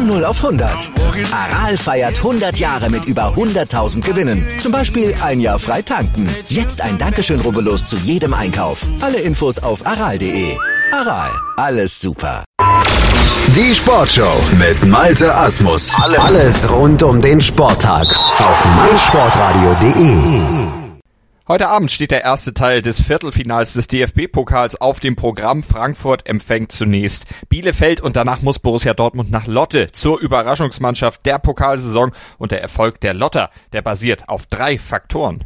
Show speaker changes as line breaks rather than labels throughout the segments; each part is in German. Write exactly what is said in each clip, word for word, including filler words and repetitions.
Von null auf hundert. Aral feiert hundert Jahre mit über hunderttausend Gewinnen. Zum Beispiel ein Jahr frei tanken. Jetzt ein Dankeschön, rubbellos zu jedem Einkauf. Alle Infos auf aral punkt de. Aral, alles super.
Die Sportshow mit Malte Asmus. Alles rund um den Sporttag auf meinsportradio punkt de.
Heute Abend steht der erste Teil des Viertelfinals des D F B-Pokals auf dem Programm. Frankfurt empfängt zunächst Bielefeld und danach muss Borussia Dortmund nach Lotte zur Überraschungsmannschaft der Pokalsaison. Und der Erfolg der Lotter, der basiert auf drei Faktoren.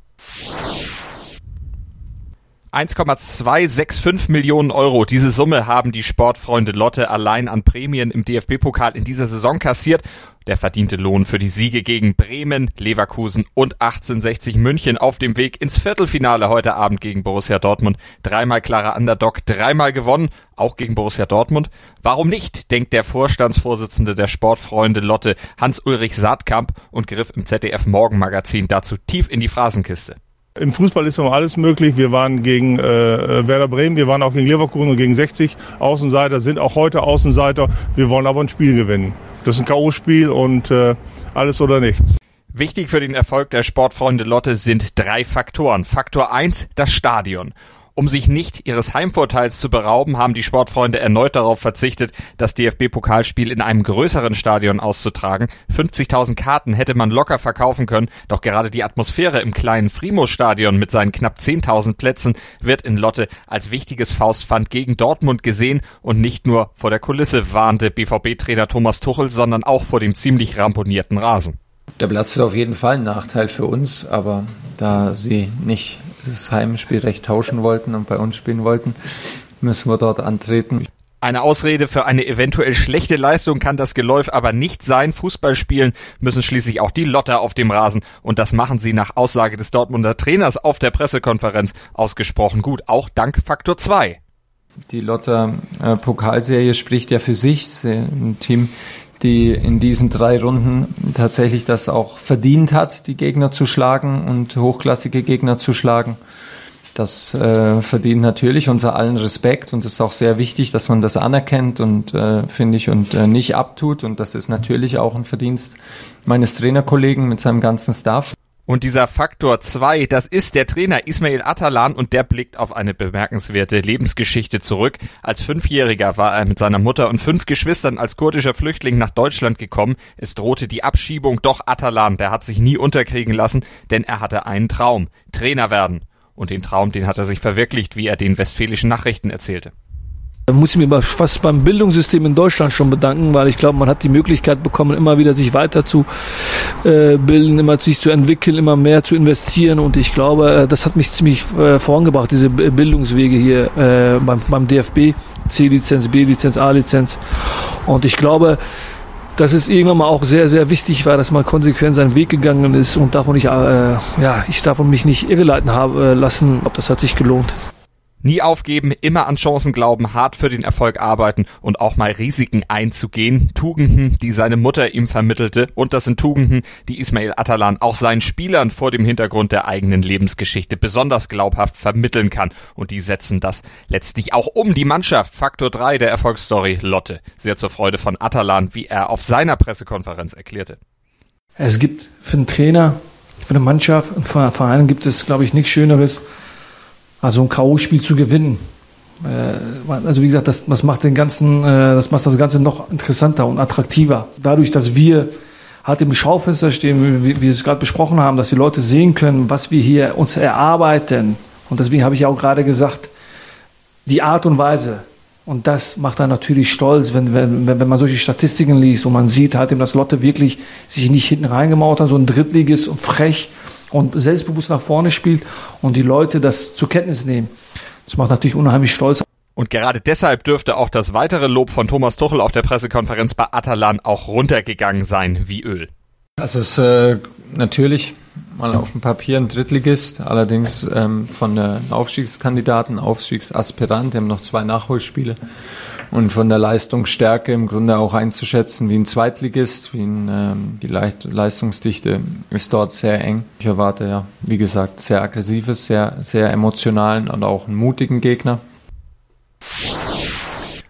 eins Komma zweihundertfünfundsechzig Millionen Euro. Diese Summe haben die Sportfreunde Lotte allein an Prämien im D F B-Pokal in dieser Saison kassiert. Der verdiente Lohn für die Siege gegen Bremen, Leverkusen und achtzehnhundertsechzig München auf dem Weg ins Viertelfinale heute Abend gegen Borussia Dortmund. Dreimal klarer Underdog, dreimal gewonnen, auch gegen Borussia Dortmund. Warum nicht, denkt der Vorstandsvorsitzende der Sportfreunde Lotte, Hans-Ulrich Saatkamp, und griff im Z D F-Morgenmagazin dazu tief in die Phrasenkiste.
Im Fußball ist immer alles möglich. Wir waren gegen äh, Werder Bremen, wir waren auch gegen Leverkusen und gegen sechzig Außenseiter, sind auch heute Außenseiter. Wir wollen aber ein Spiel gewinnen. Das ist ein K O-Spiel und äh, alles oder nichts.
Wichtig für den Erfolg der Sportfreunde Lotte sind drei Faktoren. Faktor eins, das Stadion. Um sich nicht ihres Heimvorteils zu berauben, haben die Sportfreunde erneut darauf verzichtet, das D F B-Pokalspiel in einem größeren Stadion auszutragen. fünfzigtausend Karten hätte man locker verkaufen können, doch gerade die Atmosphäre im kleinen Frimo-Stadion mit seinen knapp zehntausend Plätzen wird in Lotte als wichtiges Faustpfand gegen Dortmund gesehen und nicht nur vor der Kulisse warnte B V B-Trainer Thomas Tuchel, sondern auch vor dem ziemlich ramponierten Rasen.
Der Platz ist auf jeden Fall ein Nachteil für uns, aber da sie nicht das Heimspielrecht tauschen wollten und bei uns spielen wollten, müssen wir dort antreten.
Eine Ausrede für eine eventuell schlechte Leistung kann das Geläuf aber nicht sein. Fußball spielen müssen schließlich auch die Lotter auf dem Rasen und das machen sie nach Aussage des Dortmunder Trainers auf der Pressekonferenz ausgesprochen gut, auch dank Faktor zwei.
Die Lotter äh, Pokalserie spricht ja für sich, ein Team, die in diesen drei Runden tatsächlich das auch verdient hat, die Gegner zu schlagen und hochklassige Gegner zu schlagen. Das äh, verdient natürlich unser allen Respekt und es ist auch sehr wichtig, dass man das anerkennt und äh, finde ich und äh, nicht abtut. Und das ist natürlich auch ein Verdienst meines Trainerkollegen mit seinem ganzen Staff.
Und dieser Faktor zwei, das ist der Trainer Ismail Atalan und der blickt auf eine bemerkenswerte Lebensgeschichte zurück. Als Fünfjähriger war er mit seiner Mutter und fünf Geschwistern als kurdischer Flüchtling nach Deutschland gekommen. Es drohte die Abschiebung, doch Atalan, der hat sich nie unterkriegen lassen, denn er hatte einen Traum, Trainer werden. Und den Traum, den hat er sich verwirklicht, wie er den Westfälischen Nachrichten erzählte.
Da muss ich mir fast beim Bildungssystem in Deutschland schon bedanken, weil ich glaube, man hat die Möglichkeit bekommen, immer wieder sich weiterzubilden, äh, immer sich zu entwickeln, immer mehr zu investieren und ich glaube, das hat mich ziemlich äh, vorangebracht, diese Bildungswege hier äh, beim, beim D F B, C-Lizenz, B-Lizenz, A-Lizenz und ich glaube, dass es irgendwann mal auch sehr, sehr wichtig war, dass man konsequent seinen Weg gegangen ist und davon nicht, äh, ja, ich davon mich nicht irreleiten habe lassen, ob das hat sich gelohnt.
Nie aufgeben, immer an Chancen glauben, hart für den Erfolg arbeiten und auch mal Risiken einzugehen. Tugenden, die seine Mutter ihm vermittelte. Und das sind Tugenden, die Ismail Atalan auch seinen Spielern vor dem Hintergrund der eigenen Lebensgeschichte besonders glaubhaft vermitteln kann. Und die setzen das letztlich auch um. Die Mannschaft, Faktor drei der Erfolgsstory Lotte. Sehr zur Freude von Atalan, wie er auf seiner Pressekonferenz erklärte.
Es gibt für einen Trainer, für eine Mannschaft und für einen Verein gibt es, glaube ich, nichts Schöneres, also ein K O-Spiel zu gewinnen. Also wie gesagt, das, das macht den ganzen, das macht das Ganze noch interessanter und attraktiver. Dadurch, dass wir halt im Schaufenster stehen, wie wir es gerade besprochen haben, dass die Leute sehen können, was wir hier uns erarbeiten. Und deswegen habe ich ja auch gerade gesagt, die Art und Weise. Und das macht dann natürlich stolz, wenn, wenn, wenn man solche Statistiken liest und man sieht halt, dass Lotte wirklich sich nicht hinten reingemauert hat, so ein Drittligist und frech und selbstbewusst nach vorne spielt und die Leute das zur Kenntnis nehmen. Das macht natürlich unheimlich stolz.
Und gerade deshalb dürfte auch das weitere Lob von Thomas Tuchel auf der Pressekonferenz bei Atalan auch runtergegangen sein wie Öl.
Also es ist äh, natürlich mal auf dem Papier ein Drittligist, allerdings ähm, von der Aufstiegskandidaten, Aufstiegsaspirant, die haben noch zwei Nachholspiele und von der Leistungsstärke im Grunde auch einzuschätzen wie ein Zweitligist, wie ein, ähm, die Leicht- Leistungsdichte ist dort sehr eng. Ich erwarte ja, wie gesagt, sehr aggressives, sehr, sehr emotionalen und auch einen mutigen Gegner.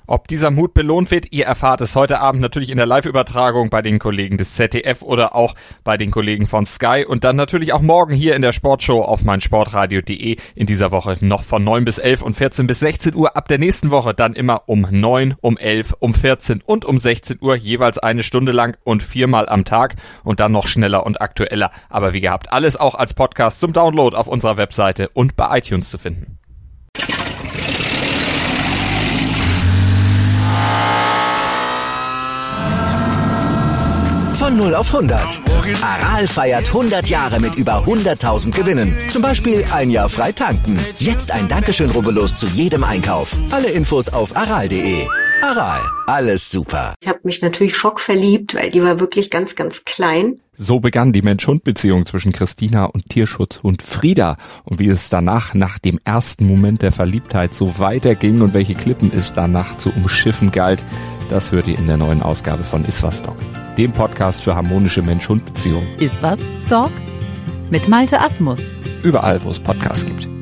Ob dieser Mut belohnt wird, ihr erfahrt es heute Abend natürlich in der Live-Übertragung bei den Kollegen des Z D F oder auch bei den Kollegen von Sky und dann natürlich auch morgen hier in der Sportshow auf meinsportradio punkt de. In dieser Woche noch von neun bis elf und vierzehn bis sechzehn Uhr. Ab der nächsten Woche dann immer um neun, um elf, um vierzehn und um sechzehn Uhr jeweils eine Stunde lang und viermal am Tag und dann noch schneller und aktueller. Aber wie gehabt, alles auch als Podcast zum Download auf unserer Webseite und bei iTunes zu finden.
Von null auf hundert. Aral feiert hundert Jahre mit über hunderttausend Gewinnen. Zum Beispiel ein Jahr frei tanken. Jetzt ein Dankeschön, rubbellos zu jedem Einkauf. Alle Infos auf aral punkt de. Aral, alles super.
Ich habe mich natürlich schockverliebt, weil die war wirklich ganz, ganz klein.
So begann die Mensch-Hund-Beziehung zwischen Christina und Tierschutzhund Frieda. Und wie es danach, nach dem ersten Moment der Verliebtheit, so weiterging und welche Klippen es danach zu umschiffen galt, das hört ihr in der neuen Ausgabe von Iswas Dog, dem Podcast für harmonische Mensch-Hund-Beziehungen.
Iswas Dog? Mit Malte Asmus.
Überall, wo es Podcasts gibt.